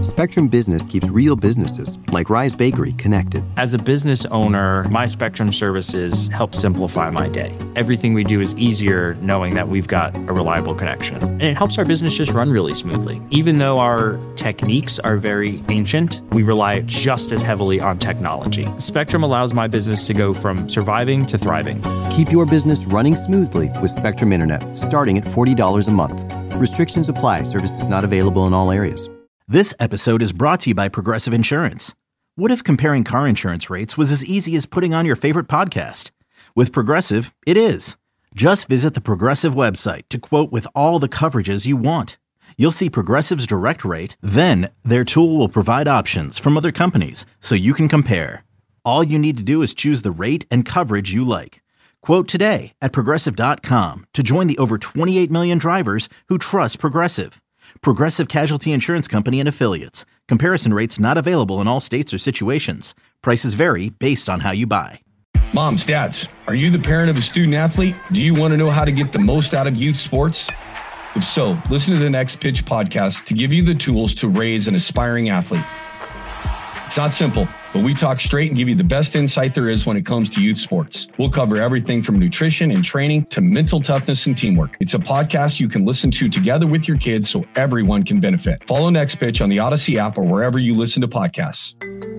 Spectrum Business keeps real businesses, like Rise Bakery, connected. As a business owner, my Spectrum services help simplify my day. Everything we do is easier knowing that we've got a reliable connection. And it helps our business just run really smoothly. Even though our techniques are very ancient, we rely just as heavily on technology. Spectrum allows my business to go from surviving to thriving. Keep your business running smoothly with Spectrum Internet, starting at $40 a month. Restrictions apply. Services not available in all areas. This episode is brought to you by Progressive Insurance. What if comparing car insurance rates was as easy as putting on your favorite podcast? With Progressive, it is. Just visit the Progressive website to quote with all the coverages you want. You'll see Progressive's direct rate, then their tool will provide options from other companies so you can compare. All you need to do is choose the rate and coverage you like. Quote today at Progressive.com to join the over 28 million drivers who trust Progressive. Progressive Casualty Insurance Company and Affiliates. Comparison rates not available in all states or situations. Prices vary based on how you buy. Moms, dads, are you the parent of a student athlete? Do you want to know how to get the most out of youth sports? If so, listen to the Next Pitch podcast to give you the tools to raise an aspiring athlete. It's not simple, but we talk straight and give you the best insight there is when it comes to youth sports. We'll cover everything from nutrition and training to mental toughness and teamwork. It's a podcast you can listen to together with your kids so everyone can benefit. Follow Next Pitch on the Odyssey app or wherever you listen to podcasts.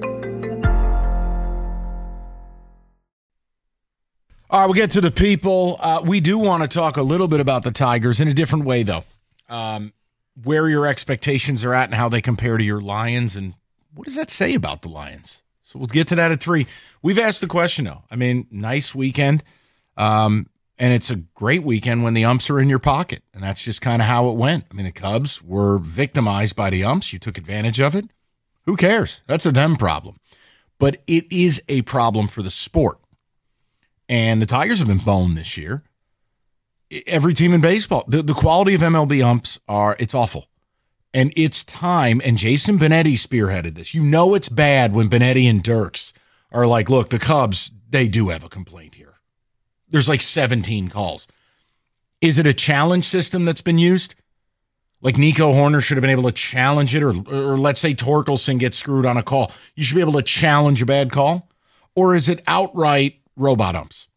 All right, we'll get to the people. We do want to talk a little bit about the Tigers in a different way, though. Where your expectations are at and how they compare to your Lions, and what does that say about the Lions? So we'll get to that at 3. We've asked the question, though. I mean, nice weekend, and it's a great weekend when the umps are in your pocket, and that's just kind of how it went. I mean, the Cubs were victimized by the umps. You took advantage of it. Who cares? That's a them problem. But it is a problem for the sport. And the Tigers have been boned this year. Every team in baseball, the quality of MLB umps it's awful. And it's time, and Jason Benetti spearheaded this. You know it's bad when Benetti and Dirks are like, look, the Cubs, they do have a complaint here. There's like 17 calls. Is it a challenge system that's been used? Like Nico Horner should have been able to challenge it, or let's say Torkelson gets screwed on a call. You should be able to challenge a bad call? Or is it outright robot umps?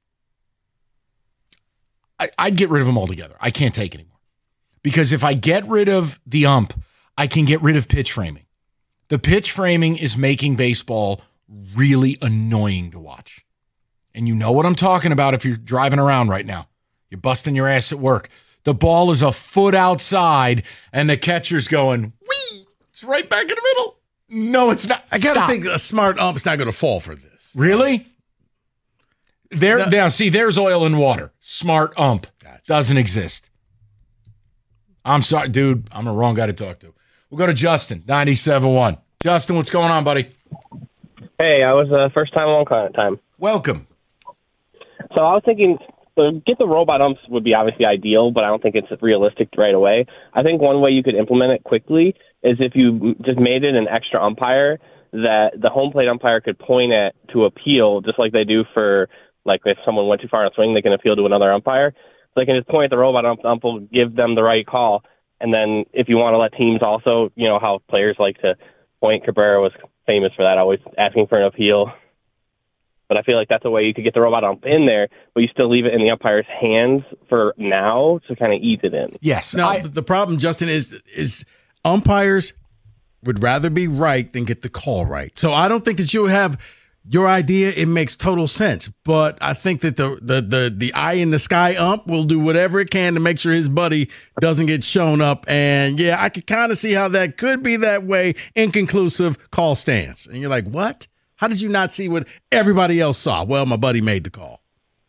I'd get rid of them altogether. I can't take anymore. Because if I get rid of the ump, I can get rid of pitch framing. The pitch framing is making baseball really annoying to watch. And you know what I'm talking about if you're driving around right now. You're busting your ass at work. The ball is a foot outside, and the catcher's going, whee! It's right back in the middle. No, it's not. I got to think a smart ump's not going to fall for this. Really? Now, see, there's oil and water. Smart ump. Gotcha. Doesn't exist. I'm sorry, dude. I'm the wrong guy to talk to. We'll go to Justin, 97.1. Justin, what's going on, buddy? Hey, I was first time, long time. Welcome. So I was thinking, get the robot umps would be obviously ideal, but I don't think it's realistic right away. I think one way you could implement it quickly is if you just made it an extra umpire that the home plate umpire could point at to appeal, just like they do for, like, if someone went too far in a swing, they can appeal to another umpire. So they can just point at the robot ump will give them the right call. And then if you want to let teams also, you know how players like to point, Cabrera was famous for that, always asking for an appeal. But I feel like that's a way you could get the robot ump in there, but you still leave it in the umpire's hands for now to kind of ease it in. Yes. Now, the problem, Justin, is umpires would rather be right than get the call right. So I don't think that you have your idea. It makes total sense. But I think that the eye in the sky ump will do whatever it can to make sure his buddy doesn't get shown up. And, yeah, I could kind of see how that could be that way. Inconclusive call stands. And you're like, what? How did you not see what everybody else saw? Well, my buddy made the call.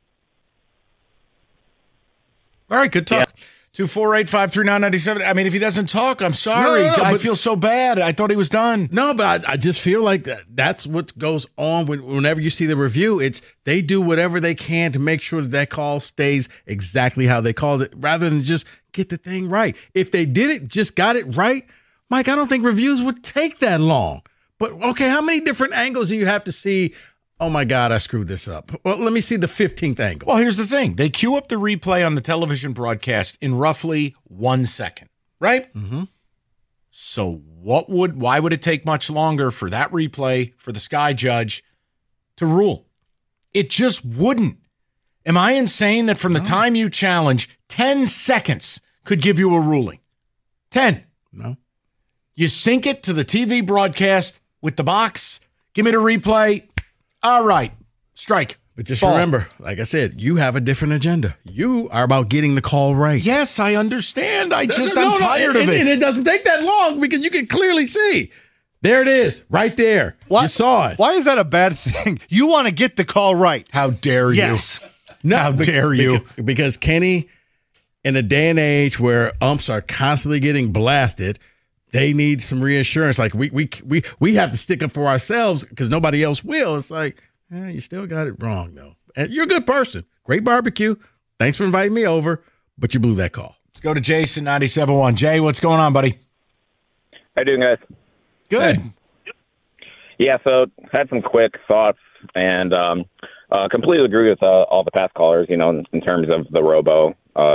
All right, good talk. Yeah. 248-539-97. I mean, if he doesn't talk, I'm sorry. No, I feel so bad. I thought he was done. No, but I just feel like that's what goes on whenever you see the review. It's they do whatever they can to make sure that call stays exactly how they called it, rather than just get the thing right. If they did it, just got it right, Mike, I don't think reviews would take that long. But, okay, how many different angles do you have to see? Oh, my God, I screwed this up. Well, let me see the 15th angle. Well, here's the thing. They queue up the replay on the television broadcast in roughly 1 second, right? Mm-hmm. So why would it take much longer for that replay for the Sky judge to rule? It just wouldn't. Am I insane that from the time you challenge, 10 seconds could give you a ruling? 10. No. You sync it to the TV broadcast with the box. Give me the replay. All right. Strike. But just remember, like I said, you have a different agenda. You are about getting the call right. Yes, I understand. I'm tired of it. And it doesn't take that long because you can clearly see. There it is, right there. You saw it. Why is that a bad thing? You want to get the call right. How dare you? No, how dare you? Because Kenny, in a day and age where umps are constantly getting blasted, they need some reassurance. Like we have to stick up for ourselves because nobody else will. It's like, you still got it wrong though. And you're a good person. Great barbecue. Thanks for inviting me over, but you blew that call. Let's go to Jason 97.1. Jay, what's going on, buddy? How you doing, guys? Good. Hey. Yeah, so had some quick thoughts and completely agree with all the past callers, in terms of the robo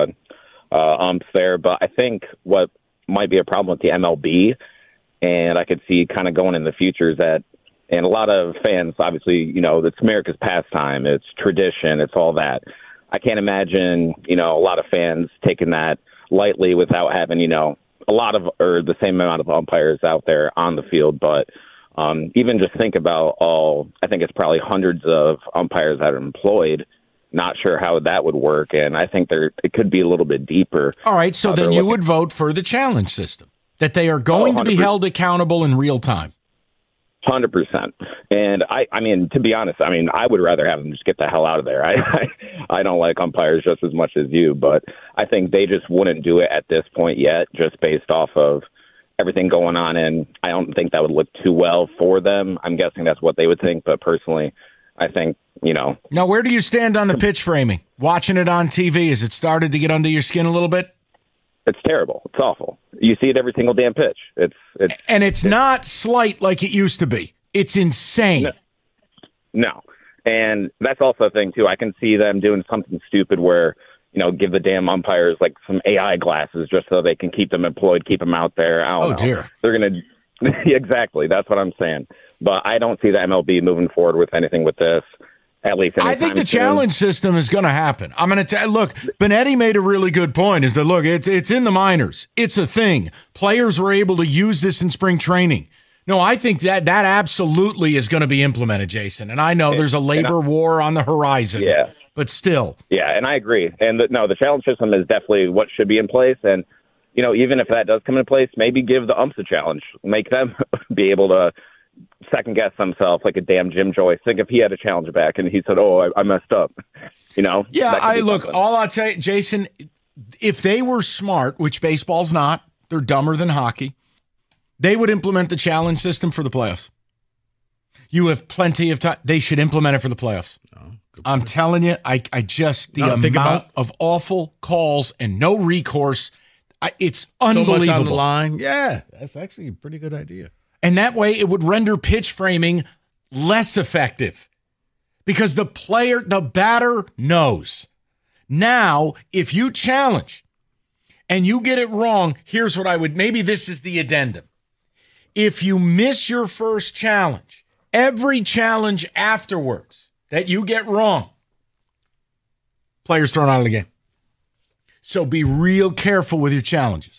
umps there. But I think what might be a problem with the MLB, and I could see kind of going in the future, is that, and a lot of fans, obviously, it's America's pastime, it's tradition, it's all that. I can't imagine, a lot of fans taking that lightly without having, a lot of, or the same amount of umpires out there on the field. But even just think about I think it's probably hundreds of umpires that are employed. Not sure how that would work. And I think it could be a little bit deeper. All right. So then you would vote for the challenge system, that they are going to be held accountable in real time. 100%. And I mean, to be honest, I would rather have them just get the hell out of there. I don't like umpires just as much as you, but I think they just wouldn't do it at this point yet, just based off of everything going on. And I don't think that would look too well for them. I'm guessing that's what they would think. But personally, I think, Now, where do you stand on the pitch framing? Watching it on TV, has it started to get under your skin a little bit? It's terrible. It's awful. You see it every single damn pitch. It's not slight like it used to be. It's insane. No. And that's also a thing, too. I can see them doing something stupid where, give the damn umpires like some AI glasses just so they can keep them employed, keep them out there. I don't know. Dear. They're going to – exactly. That's what I'm saying. But I don't see the MLB moving forward with anything with this. At least I think the challenge system is going to happen. I'm going to tell. Look, Benetti made a really good point. Is that it's in the minors. It's a thing. Players were able to use this in spring training. No, I think that absolutely is going to be implemented, Jason. And I know there's a labor war on the horizon. Yeah, but still. Yeah, and I agree. And the challenge system is definitely what should be in place. And even if that does come into place, maybe give the umps a challenge. Make them be able to second guess themselves like a damn Jim Joyce. Think if he had a challenge back and he said, I messed up, Yeah, all I'll tell you, Jason, if they were smart, which baseball's not, they're dumber than hockey, they would implement the challenge system for the playoffs. You have plenty of time. They should implement it for the playoffs. I'm telling you, the amount of awful calls and no recourse, it's unbelievable. So much on the line. Yeah, that's actually a pretty good idea. And that way it would render pitch framing less effective because the batter knows. Now, if you challenge and you get it wrong, here's what maybe this is the addendum. If you miss your first challenge, every challenge afterwards that you get wrong, player's thrown out of the game. So be real careful with your challenges.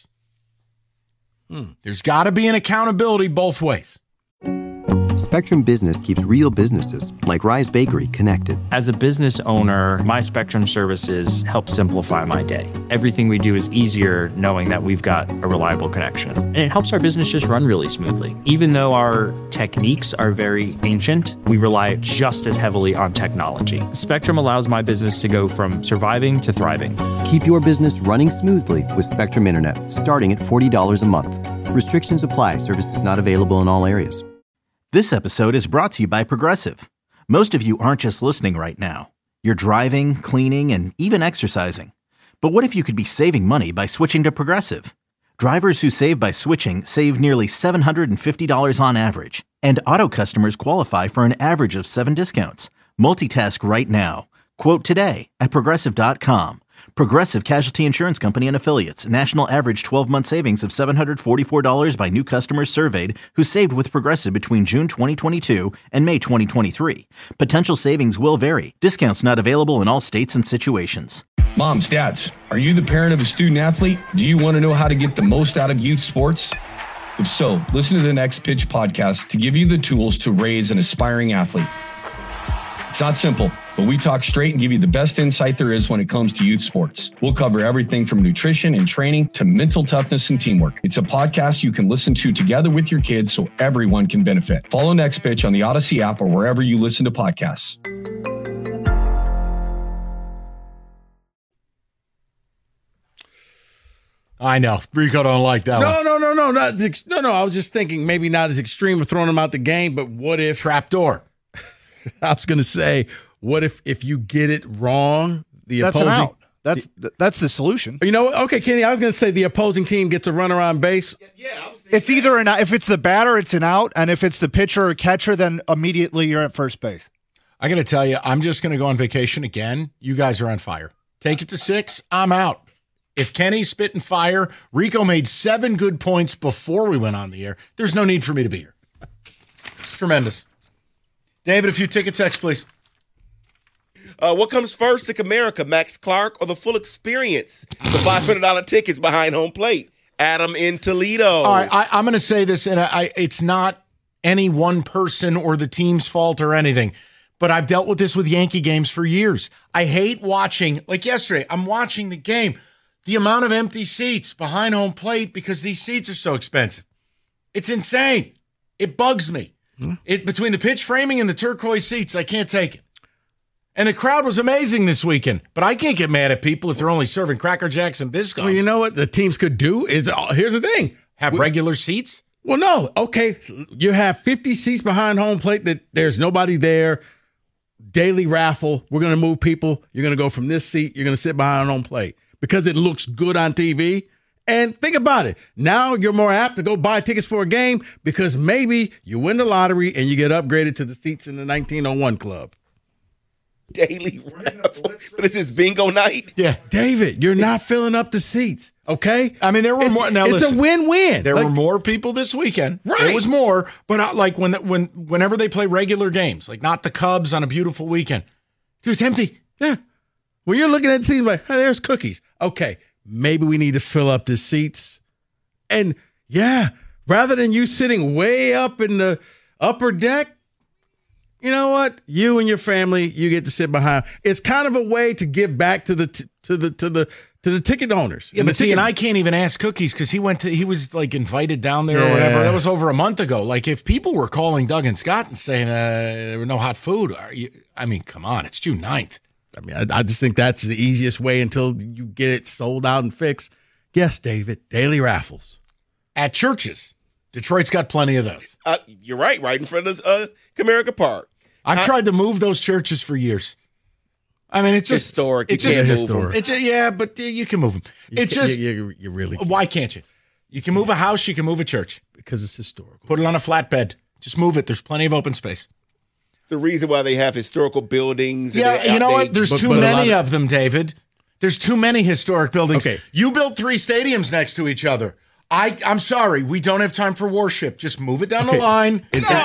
There's got to be an accountability both ways. Spectrum Business keeps real businesses, like Rise Bakery, connected. As a business owner, my Spectrum services help simplify my day. Everything we do is easier knowing that we've got a reliable connection. And it helps our business just run really smoothly. Even though our techniques are very ancient, we rely just as heavily on technology. Spectrum allows my business to go from surviving to thriving. Keep your business running smoothly with Spectrum Internet, starting at $40 a month. Restrictions apply. Services not available in all areas. This episode is brought to you by Progressive. Most of you aren't just listening right now. You're driving, cleaning, and even exercising. But what if you could be saving money by switching to Progressive? Drivers who save by switching save nearly $750 on average. And auto customers qualify for an average of 7 discounts. Multitask right now. Quote today at Progressive.com. Progressive Casualty Insurance Company and Affiliates. National average 12-month savings of $744 by new customers surveyed who saved with Progressive between June 2022 and May 2023. Potential savings will vary. Discounts not available in all states and situations. Moms, dads, are you the parent of a student athlete? Do you want to know how to get the most out of youth sports? If so, listen to the Next Pitch podcast to give you the tools to raise an aspiring athlete. It's not simple, but we talk straight and give you the best insight there is when it comes to youth sports. We'll cover everything from nutrition and training to mental toughness and teamwork. It's a podcast you can listen to together with your kids so everyone can benefit. Follow Next Pitch on the Odyssey app or wherever you listen to podcasts. I know. Rico don't like that one. No. I was just thinking maybe not as extreme of throwing them out the game, but what if trapdoor? I was going to say, what if you get it wrong? That's an out. That's the solution. You know what? Okay, Kenny, I was going to say the opposing team gets a runner on base. Yeah, it's either an out. If it's the batter, it's an out, and if it's the pitcher or catcher, then immediately you're at first base. I got to tell you, I'm just going to go on vacation again. You guys are on fire. Take it to 6. I'm out. If Kenny's spitting fire, Rico made 7 good points before we went on the air. There's no need for me to be here. It's tremendous. David, a few ticket texts, please. What comes first to Comerica, Max Clark or the full experience? The $500 tickets behind home plate. Adam in Toledo. All right, I'm going to say this, and it's not any one person or the team's fault or anything, but I've dealt with this with Yankee games for years. I hate watching, like yesterday, I'm watching the game. The amount of empty seats behind home plate because these seats are so expensive. It's insane. It bugs me. Between the pitch framing and the turquoise seats, I can't take it. And the crowd was amazing this weekend, but I can't get mad at people if they're only serving Cracker Jacks and Biscoffs. Well, you know what the teams could do is, here's the thing. Have regular seats? Well, no. Okay, you have 50 seats behind home plate that there's nobody there. Daily raffle. We're going to move people. You're going to go from this seat. You're going to sit behind home plate because it looks good on TV. And think about it. Now you're more apt to go buy tickets for a game because maybe you win the lottery and you get upgraded to the seats in the 1901 club. Daily raffle. But this is bingo night. Yeah. David, you're not filling up the seats, okay? I mean, there were more. Now, it's listen, a win-win. There were more people this weekend. Right. It was more, but like whenever they play regular games, like not the Cubs on a beautiful weekend, dude, it's empty. Yeah. Well, you're looking at the seats like, hey, there's cookies. Okay. Maybe we need to fill up the seats. And yeah, rather than you sitting way up in the upper deck, you know what? You and your family, you get to sit behind. It's kind of a way to give back to the ticket owners. Yeah, but see, and I can't even ask Cookies because he was like invited down there or whatever. That was over a month ago. Like if people were calling Doug and Scott and saying there were no hot food, come on, it's June 9th. I mean, I just think that's the easiest way until you get it sold out and fixed. Yes, David, daily raffles. At churches. Detroit's got plenty of those. You're right in front of Comerica Park. I've tried to move those churches for years. I mean, it's just historic. It's just historic. Yeah, but you can move them. You really can't. Why can't you? You can move a house, you can move a church. Because it's historical. Put it on a flatbed. Just move it. There's plenty of open space. The reason why they have historical buildings. Yeah, you know what? There's too many of them, David. There's too many historic buildings. Okay. You built 3 stadiums next to each other. I'm sorry. We don't have time for worship. Just move it down the line.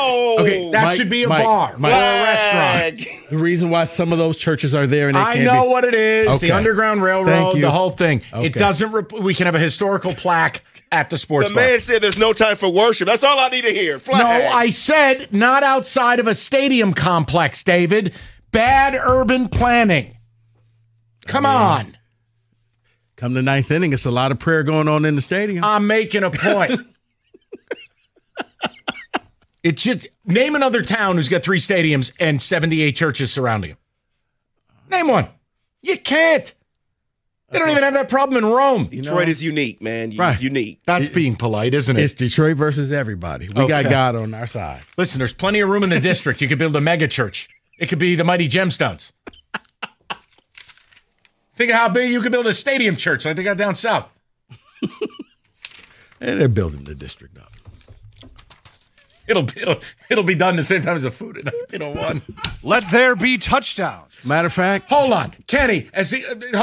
That should be a bar or a restaurant. The reason why some of those churches are there and I know what it is. Okay. The Underground Railroad, the whole thing. Okay. It doesn't. We can have a historical plaque at the sports bar. The man said there's no time for worship. That's all I need to hear. Flag. No, I said not outside of a stadium complex, David. Bad urban planning. Come on. Come the 9th inning, it's a lot of prayer going on in the stadium. I'm making a point. It should name another town who's got 3 stadiums and 78 churches surrounding them. Name one. You can't. They don't even have that problem in Rome. Detroit is unique, man. Right. Unique. That's being polite, isn't it? It's Detroit versus everybody. We got God on our side. Listen, there's plenty of room in the district. You could build a mega church. It could be the Mighty Gemstones. Think of how big you could build a stadium church like they got down south. And they're building the district up. It'll be done the same time as the food in 1901. Let there be touchdown. Matter of fact, hold on, Kenny. Hold on.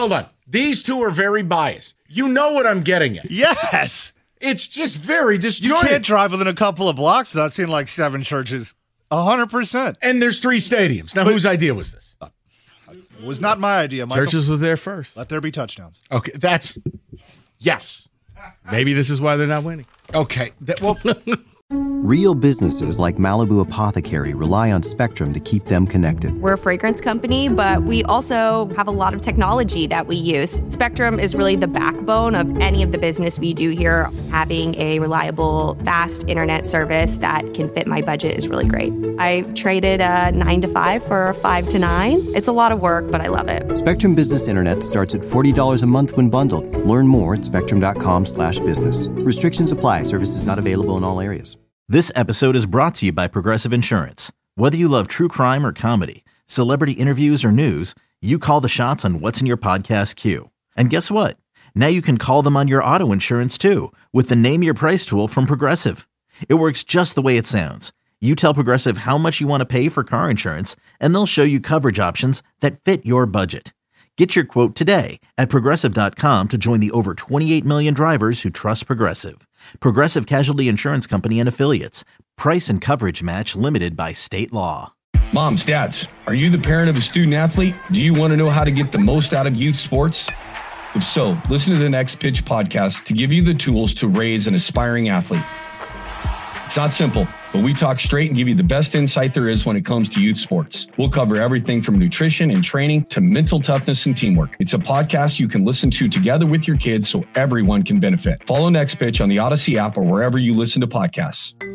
These two are very biased. You know what I'm getting at. Yes. It's just very You disjointed. can't drive within a couple of blocks without seeing like 7 churches. 100%. And there's 3 stadiums. Now, whose idea was this? It was not my idea, Michael. Churches was there first. Let there be touchdowns. Okay, yes. Maybe this is why they're not winning. Okay, Real businesses like Malibu Apothecary rely on Spectrum to keep them connected. We're a fragrance company, but we also have a lot of technology that we use. Spectrum is really the backbone of any of the business we do here. Having a reliable, fast internet service that can fit my budget is really great. I traded a 9 to 5 for a 5 to 9. It's a lot of work, but I love it. Spectrum Business Internet starts at $40 a month when bundled. Learn more at spectrum.com/business. Restrictions apply. Services not available in all areas. This episode is brought to you by Progressive Insurance. Whether you love true crime or comedy, celebrity interviews or news, you call the shots on what's in your podcast queue. And guess what? Now you can call them on your auto insurance too with the Name Your Price tool from Progressive. It works just the way it sounds. You tell Progressive how much you want to pay for car insurance, and they'll show you coverage options that fit your budget. Get your quote today at Progressive.com to join the over 28 million drivers who trust Progressive. Progressive Casualty Insurance Company and Affiliates. Price and coverage match limited by state law. Moms, dads, are you the parent of a student athlete? Do you want to know how to get the most out of youth sports? If so, listen to the Next Pitch podcast to give you the tools to raise an aspiring athlete. It's not simple, but we talk straight and give you the best insight there is when it comes to youth sports. We'll cover everything from nutrition and training to mental toughness and teamwork. It's a podcast you can listen to together with your kids so everyone can benefit. Follow Next Pitch on the Odyssey app or wherever you listen to podcasts.